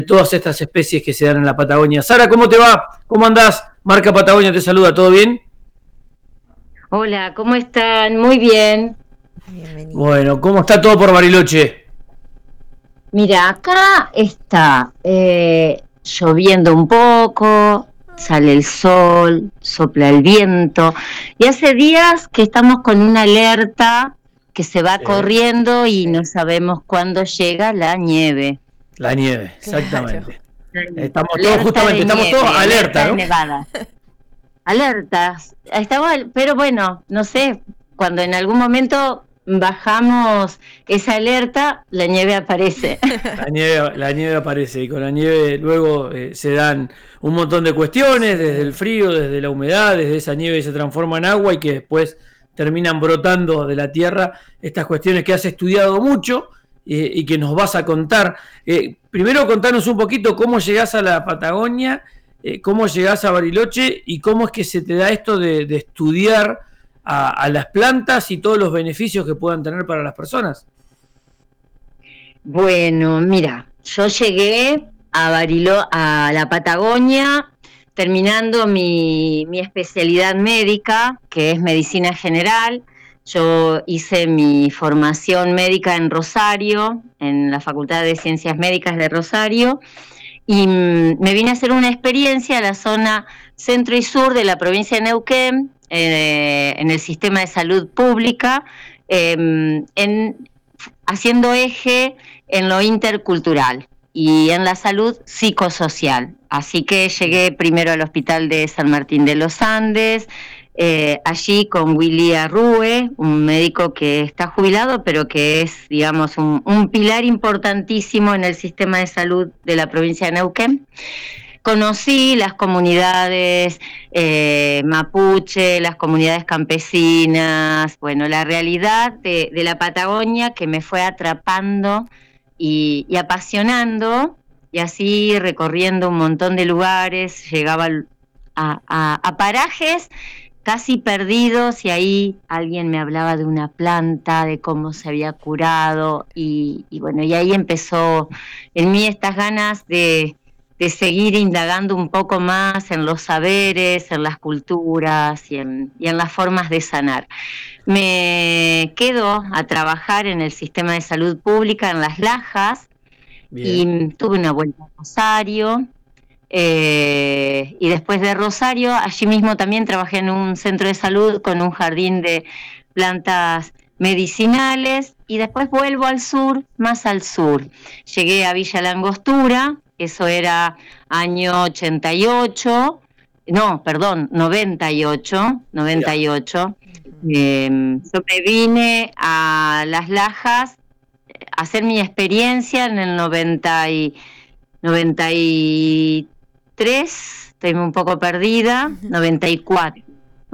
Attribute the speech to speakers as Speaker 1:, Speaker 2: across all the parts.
Speaker 1: todas estas especies que se dan en la Patagonia. Sara, ¿cómo te va? ¿Cómo andás? Marca Patagonia te saluda, ¿todo bien?
Speaker 2: Hola, ¿cómo están? Muy bien.
Speaker 3: Bienvenido.
Speaker 1: Bueno, ¿cómo está todo por Bariloche?
Speaker 2: Mira, acá está lloviendo un poco, sale el sol, sopla el viento, y hace días que estamos con una alerta que se va corriendo y no sabemos cuándo llega la nieve.
Speaker 1: La nieve,
Speaker 3: Claro.
Speaker 1: exactamente.
Speaker 2: Alerta
Speaker 1: Estamos
Speaker 2: de
Speaker 1: todos
Speaker 2: nieve,
Speaker 1: alerta, ¿no?
Speaker 2: de nevada. Alertas. Pero bueno, no sé, cuando en algún momento bajamos esa alerta, la nieve aparece.
Speaker 1: La nieve aparece y con la nieve luego se dan un montón de cuestiones, desde el frío, desde la humedad, desde esa nieve se transforma en agua y que después terminan brotando de la tierra estas cuestiones que has estudiado mucho y que nos vas a contar. Primero contanos un poquito cómo llegás a la Patagonia, cómo llegás a Bariloche y cómo es que se te da esto de estudiar a las plantas y todos los beneficios que puedan tener para las personas.
Speaker 2: Bueno, mira, yo llegué a la Patagonia terminando mi especialidad médica, que es medicina general. Yo hice mi formación médica en Rosario, en la Facultad de Ciencias Médicas de Rosario, y me vine a hacer una experiencia a la zona centro y sur de la provincia de Neuquén, en el sistema de salud pública, haciendo eje en lo intercultural y en la salud psicosocial. Así que llegué primero al Hospital de San Martín de los Andes, allí con Willy Arrue, un médico que está jubilado, pero que es, digamos, un pilar importantísimo en el sistema de salud de la provincia de Neuquén. Conocí las comunidades mapuche, las comunidades campesinas, bueno, la realidad de la Patagonia que me fue atrapando y apasionando, y así recorriendo un montón de lugares, llegaba a parajes casi perdidos y ahí alguien me hablaba de una planta, de cómo se había curado y bueno, y ahí empezó en mí estas ganas de seguir indagando un poco más en los saberes, en las culturas y en las formas de sanar. Me quedo a trabajar en el sistema de salud pública en Las Lajas. Bien. Y tuve una vuelta a Rosario. Y después de Rosario, allí mismo también trabajé en un centro de salud con un jardín de plantas medicinales y después vuelvo al sur, más al sur. Llegué a Villa La Angostura, eso era año 88, no, perdón, 98. Yo me vine a Las Lajas a hacer mi experiencia en el 93, estoy un poco perdida, 94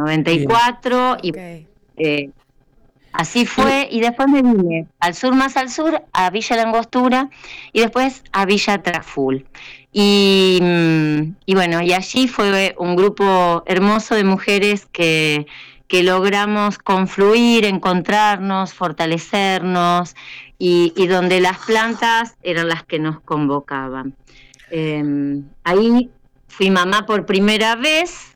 Speaker 3: Okay.
Speaker 2: y así fue, y después me vine al sur, más al sur, a Villa La Angostura y después a Villa Traful. Y bueno, y allí fue un grupo hermoso de mujeres que logramos confluir, encontrarnos, fortalecernos y donde las plantas eran las que nos convocaban. Ahí fui mamá por primera vez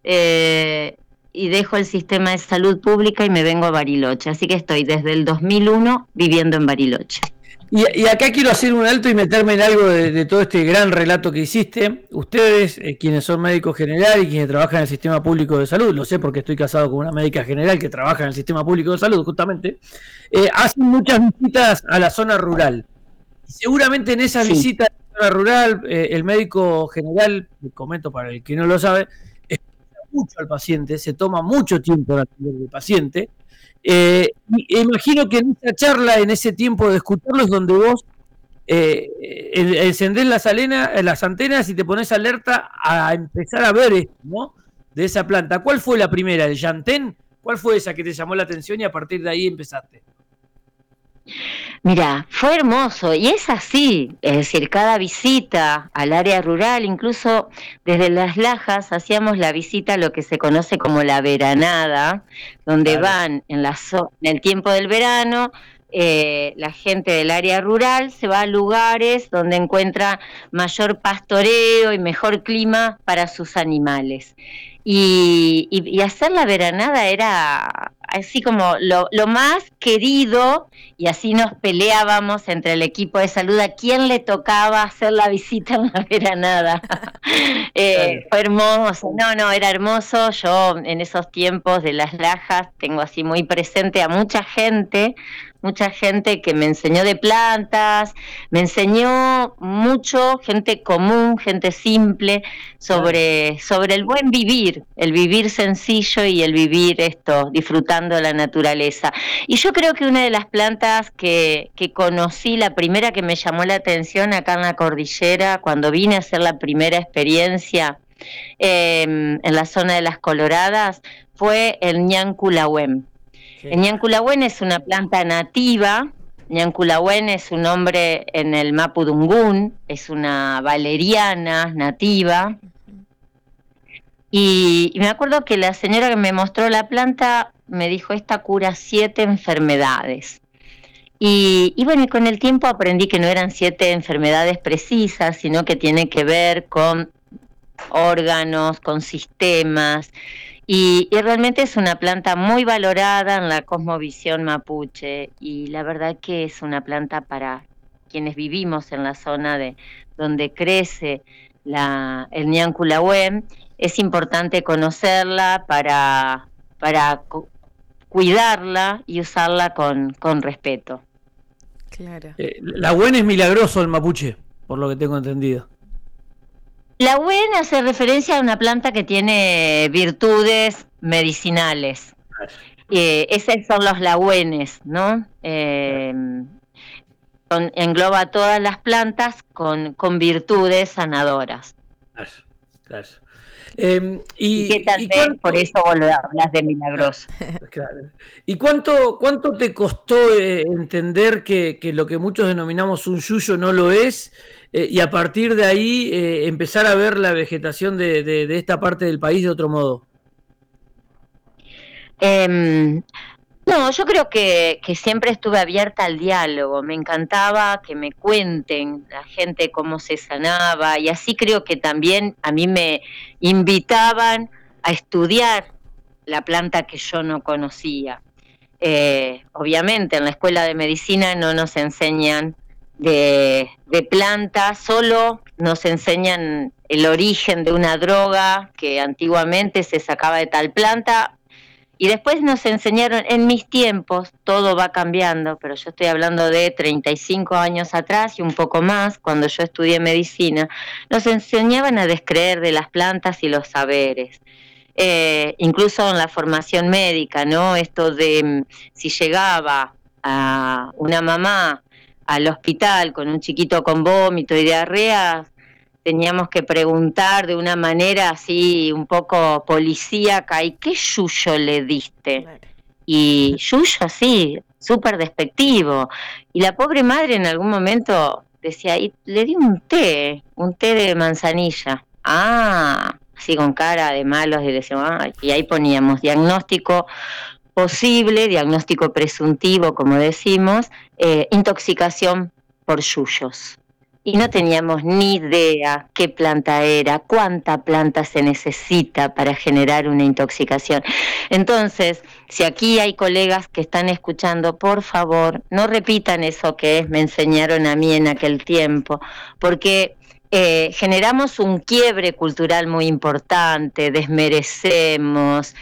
Speaker 2: y dejo el sistema de salud pública y me vengo a Bariloche. Así que estoy desde el 2001 viviendo en Bariloche.
Speaker 1: Y acá quiero hacer un alto y meterme en algo de todo este gran relato que hiciste. Ustedes, quienes son médicos generales y quienes trabajan en el sistema público de salud, lo sé porque estoy casado con una médica general que trabaja en el sistema público de salud, justamente, hacen muchas visitas a la zona rural. Y seguramente en esas visitas a la zona rural, el médico general, le comento para el que no lo sabe, escucha mucho al paciente, se toma mucho tiempo en atender al paciente. Imagino que en esa charla, en ese tiempo de escucharlo, es donde vos encendés las antenas y te pones alerta a empezar a ver esto, ¿no? De esa planta. ¿Cuál fue la primera? ¿El llantén? ¿Cuál fue esa que te llamó la atención y a partir de ahí empezaste?
Speaker 2: Mira, fue hermoso y es así, es decir, cada visita al área rural, incluso desde Las Lajas hacíamos la visita a lo que se conoce como la veranada, donde van en el tiempo del verano la gente del área rural se va a lugares donde encuentra mayor pastoreo y mejor clima para sus animales. Y hacer la veranada era así como lo más querido, y así nos peleábamos entre el equipo de salud a quién le tocaba hacer la visita en la veranada. Fue hermoso, no, era hermoso. Yo en esos tiempos de las lajas tengo así muy presente a mucha gente que me enseñó de plantas, me enseñó mucho, gente común, gente simple, sobre el buen vivir, el vivir sencillo y el vivir disfrutando de la naturaleza. Y yo creo que una de las plantas que conocí, la primera que me llamó la atención acá en la cordillera, cuando vine a hacer la primera experiencia en la zona de las Coloradas, fue el ñanculahuén. El ñanculahuén es una planta nativa. Ñanculahuén es un nombre en el mapudungún, es una valeriana nativa. Y me acuerdo que la señora que me mostró la planta me dijo, esta cura 7 enfermedades. Y bueno, y con el tiempo aprendí que no eran 7 enfermedades precisas, sino que tiene que ver con órganos, con sistemas. Y realmente es una planta muy valorada en la cosmovisión mapuche, y la verdad que es una planta para quienes vivimos en la zona de donde crece el ñanculahuén. Es importante conocerla para cuidarla y usarla con respeto.
Speaker 3: Claro.
Speaker 1: La huén es milagroso el mapuche, por lo que tengo entendido.
Speaker 2: La huén hace referencia a una planta que tiene virtudes medicinales. Esos son los lahuenes, ¿no? Engloba todas las plantas con virtudes sanadoras.
Speaker 1: Claro.
Speaker 2: Y que tal vez por eso vos lo hablas de milagroso.
Speaker 1: Claro. ¿Y cuánto te costó entender que lo que muchos denominamos un yuyo no lo es? Y a partir de ahí empezar a ver la vegetación de esta parte del país de otro modo.
Speaker 2: No, yo creo que siempre estuve abierta al diálogo. Me encantaba que me cuenten la gente cómo se sanaba, y así creo que también a mí me invitaban a estudiar la planta que yo no conocía. Obviamente en la escuela de medicina no nos enseñan de plantas, solo nos enseñan el origen de una droga que antiguamente se sacaba de tal planta, y después nos enseñaron, en mis tiempos, todo va cambiando, pero yo estoy hablando de 35 años atrás y un poco más, cuando yo estudié medicina, nos enseñaban a descreer de las plantas y los saberes. Incluso en la formación médica, ¿no? Esto de si llegaba a una mamá al hospital con un chiquito con vómito y diarrea, teníamos que preguntar de una manera así un poco policíaca, ¿y qué yuyo le diste? Claro. Y yuyo así, súper despectivo. Y la pobre madre en algún momento decía, y le di un té de manzanilla. Ah, así con cara de malos, y decíamos, y ahí poníamos diagnóstico posible, diagnóstico presuntivo, como decimos, intoxicación por yuyos. Y no teníamos ni idea qué planta era, cuánta planta se necesita para generar una intoxicación. Entonces, si aquí hay colegas que están escuchando, por favor, no repitan eso que me enseñaron a mí en aquel tiempo, porque generamos un quiebre cultural muy importante, desmerecemos,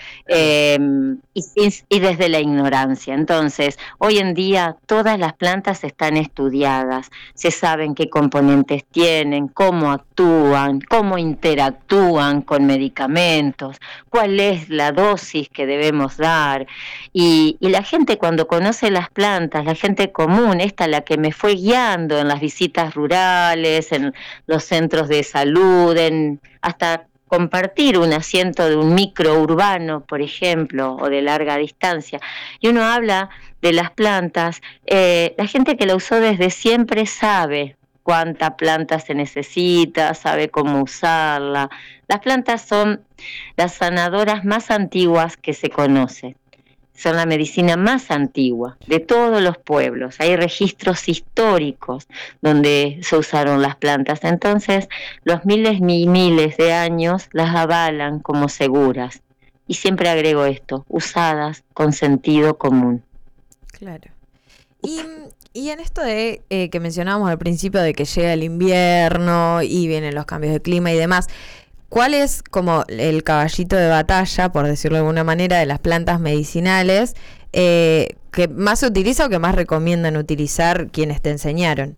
Speaker 2: y desde la ignorancia. Entonces, hoy en día todas las plantas están estudiadas, se saben qué componentes tienen, cómo actúan, cómo interactúan con medicamentos, cuál es la dosis que debemos dar. Y la gente, cuando conoce las plantas, la gente común, la que me fue guiando en las visitas rurales, en los centros de salud, hasta compartir un asiento de un microurbano, por ejemplo, o de larga distancia, y uno habla de las plantas, la gente que la usó desde siempre sabe cuánta planta se necesita, sabe cómo usarla. Las plantas son las sanadoras más antiguas que se conocen. son la medicina más antigua de todos los pueblos. Hay registros históricos donde se usaron las plantas. Entonces, los miles y miles de años las avalan como seguras. Y siempre agrego esto, usadas con sentido común.
Speaker 3: Claro. Y en esto de que mencionábamos al principio de que llega el invierno y vienen los cambios de clima y demás, ¿cuál es como el caballito de batalla, por decirlo de alguna manera, de las plantas medicinales que más se utiliza o que más recomiendan utilizar quienes te enseñaron?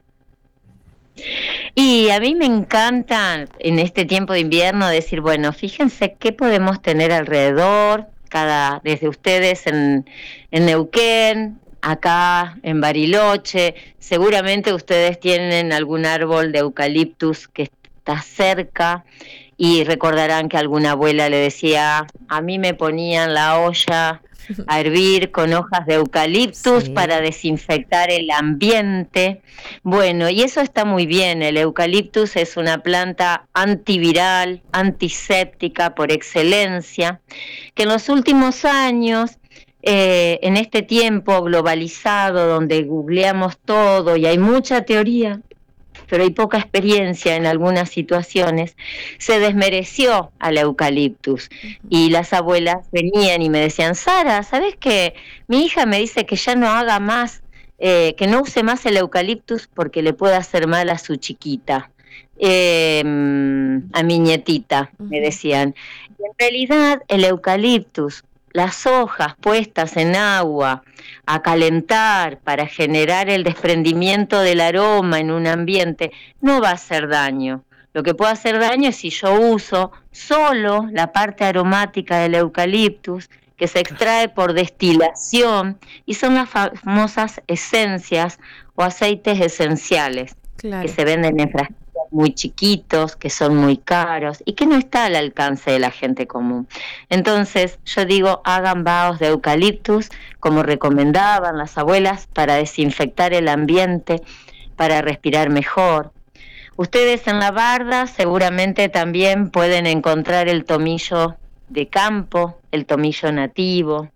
Speaker 2: Y a mí me encanta en este tiempo de invierno decir, bueno, fíjense qué podemos tener alrededor, desde ustedes en Neuquén, acá en Bariloche, seguramente ustedes tienen algún árbol de eucaliptus que está cerca y recordarán que alguna abuela le decía, a mí me ponían la olla a hervir con hojas de eucaliptus para desinfectar el ambiente. Bueno, y eso está muy bien. El eucaliptus es una planta antiviral, antiséptica por excelencia, que en los últimos años, en este tiempo globalizado donde googleamos todo y hay mucha teoría, pero hay poca experiencia en algunas situaciones, se desmereció al eucaliptus. Y las abuelas venían y me decían, Sara, ¿sabes qué? Mi hija me dice que ya no haga más, que no use más el eucaliptus porque le puede hacer mal a su chiquita, a mi nietita, me decían. Y en realidad el eucaliptus, las hojas puestas en agua a calentar para generar el desprendimiento del aroma en un ambiente, no va a hacer daño. Lo que puede hacer daño es si yo uso solo la parte aromática del eucaliptus, que se extrae por destilación, y son las famosas esencias o aceites esenciales, que se venden en frasquitos muy chiquitos, que son muy caros y que no está al alcance de la gente común. Entonces yo digo, hagan vaos de eucaliptus como recomendaban las abuelas para desinfectar el ambiente, para respirar mejor. Ustedes en la barda seguramente también pueden encontrar el tomillo de campo, el tomillo nativo,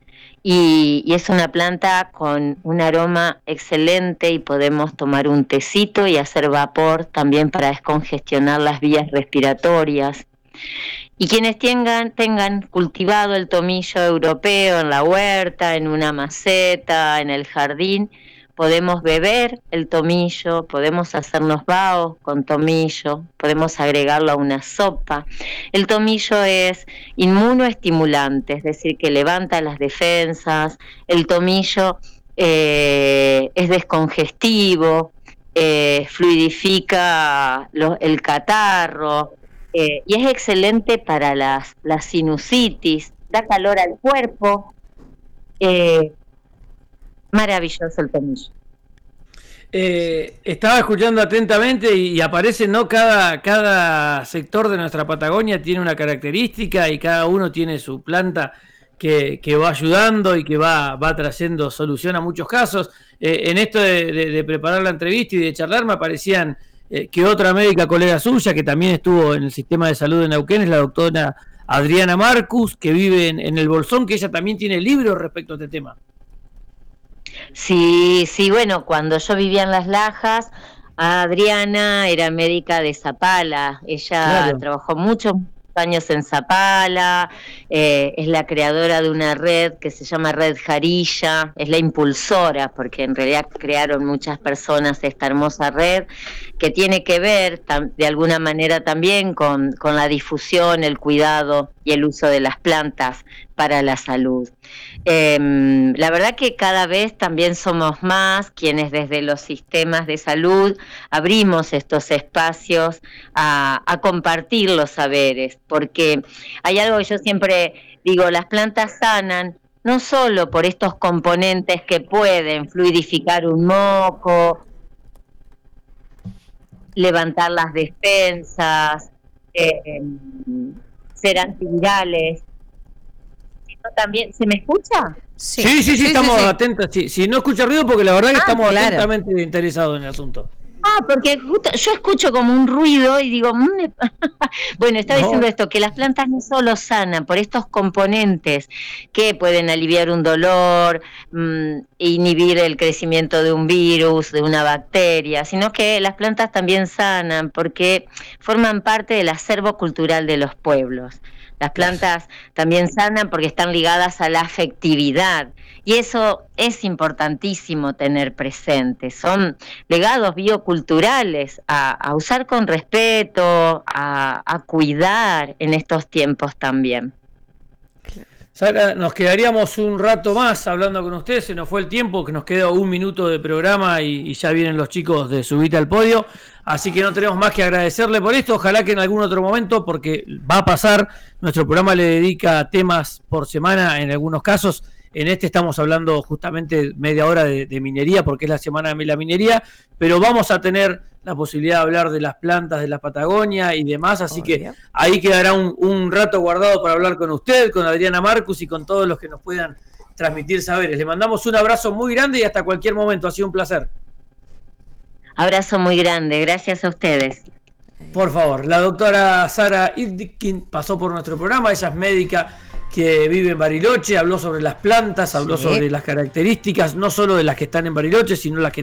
Speaker 2: y es una planta con un aroma excelente y podemos tomar un tecito y hacer vapor también para descongestionar las vías respiratorias. Y quienes tengan cultivado el tomillo europeo en la huerta, en una maceta, en el jardín, podemos beber el tomillo, podemos hacernos vaos con tomillo, podemos agregarlo a una sopa. El tomillo es inmunoestimulante, es decir, que levanta las defensas. El tomillo es descongestivo, fluidifica el catarro, y es excelente para las sinusitis, da calor al cuerpo. Maravilloso el tomillo.
Speaker 1: Estaba escuchando atentamente y aparece, ¿no? Cada sector de nuestra Patagonia tiene una característica y cada uno tiene su planta que va ayudando y que va trayendo solución a muchos casos. En esto de preparar la entrevista y de charlar me aparecían que otra médica colega suya que también estuvo en el sistema de salud de Neuquén es la doctora Adriana Marcus, que vive en el Bolsón, que ella también tiene libros respecto a este tema.
Speaker 2: Sí, bueno, cuando yo vivía en Las Lajas, Adriana era médica de Zapala, ella trabajó muchos años en Zapala, es la creadora de una red que se llama Red Jarilla, es la impulsora, porque en realidad crearon muchas personas esta hermosa red, que tiene que ver de alguna manera también con la difusión, el cuidado y el uso de las plantas para la salud. La verdad que cada vez también somos más quienes desde los sistemas de salud abrimos estos espacios a compartir los saberes, porque hay algo que yo siempre digo, las plantas sanan no solo por estos componentes que pueden fluidificar un moco, levantar las defensas, ser antivirales. También, ¿se me escucha?
Speaker 1: Sí, estamos atentos. Sí. Si no escucha ruido, porque la verdad que estamos atentamente interesados en el asunto.
Speaker 2: Porque justo yo escucho como un ruido y digo, bueno, estaba diciendo esto, que las plantas no solo sanan por estos componentes que pueden aliviar un dolor, inhibir el crecimiento de un virus, de una bacteria, sino que las plantas también sanan porque forman parte del acervo cultural de los pueblos. Las plantas también sanan porque están ligadas a la afectividad. Y eso es importantísimo tener presente. Son legados bioculturales a usar con respeto, a cuidar en estos tiempos también.
Speaker 1: Sara, nos quedaríamos un rato más hablando con ustedes, se nos fue el tiempo, que nos queda 1 minuto de programa y ya vienen los chicos de Subite al Podio, así que no tenemos más que agradecerle por esto, ojalá que en algún otro momento, porque va a pasar, nuestro programa le dedica temas por semana en algunos casos. En este estamos hablando justamente media hora de minería, porque es la semana de la minería, pero vamos a tener la posibilidad de hablar de las plantas de la Patagonia y demás, así que ahí quedará un rato guardado para hablar con usted, con Adriana Marcus y con todos los que nos puedan transmitir saberes. Le mandamos un abrazo muy grande y hasta cualquier momento, ha sido un placer.
Speaker 2: Abrazo muy grande, gracias a ustedes.
Speaker 1: Por favor, la doctora Sara Idkin pasó por nuestro programa, ella es médica que vive en Bariloche, habló sobre las plantas, habló sobre las características, no solo de las que están en Bariloche, sino las que